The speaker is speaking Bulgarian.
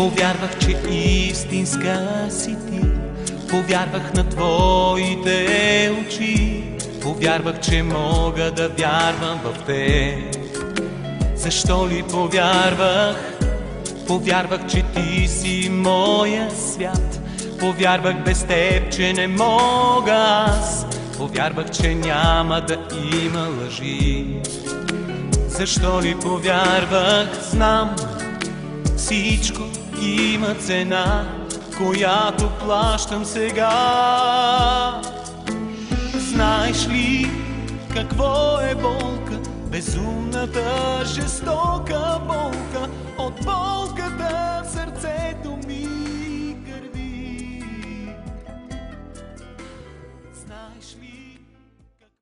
Повярвах, че истинска си ти, повярвах на твоите очи, повярвах, че мога да вярвам в теб. Защо ли повярвах? Повярвах, че ти си моя свят, повярвах без теб, че не мога аз, повярвах, че няма да има лъжи. Защо ли повярвах? Знам, всичко има цена, която плащам сега. Знаеш ли какво е болка? Безумната, жестока болка от болката